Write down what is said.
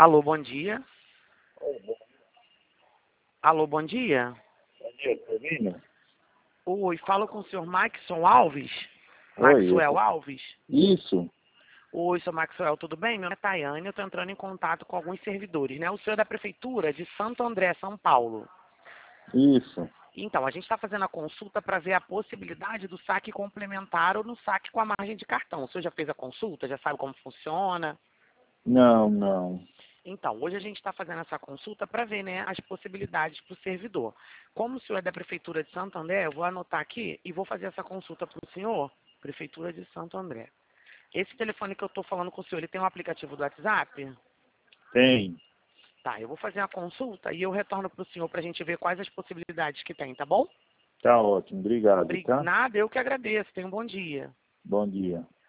Alô, bom dia. Alô, bom dia. Bom dia, Carolina. Oi, falo com o senhor Maxson Alves? Oi, Maxwell Alves? isso, Oi, senhor Maxwell, tudo bem? Meu nome é Tayane, eu estou entrando em contato com alguns servidores, né? O senhor é da Prefeitura de Santo André, São Paulo. isso. Então, a gente está fazendo a consulta para ver a possibilidade do saque complementar ou no saque com a margem de cartão. O senhor já fez a consulta? Já sabe como funciona? Não, não. Então, hoje a gente está fazendo essa consulta para ver, né, as possibilidades para o servidor. Como o senhor é da Prefeitura de Santo André, eu vou anotar aqui e vou fazer essa consulta para o senhor, Prefeitura de Santo André. Esse telefone que eu estou falando com o senhor, ele tem um aplicativo do WhatsApp? Tem. Tá, eu vou fazer a consulta e eu retorno para o senhor para a gente ver quais as possibilidades que tem, tá bom? Tá ótimo. Obrigado, tá? Nada, eu que agradeço. Tenha um bom dia. Bom dia.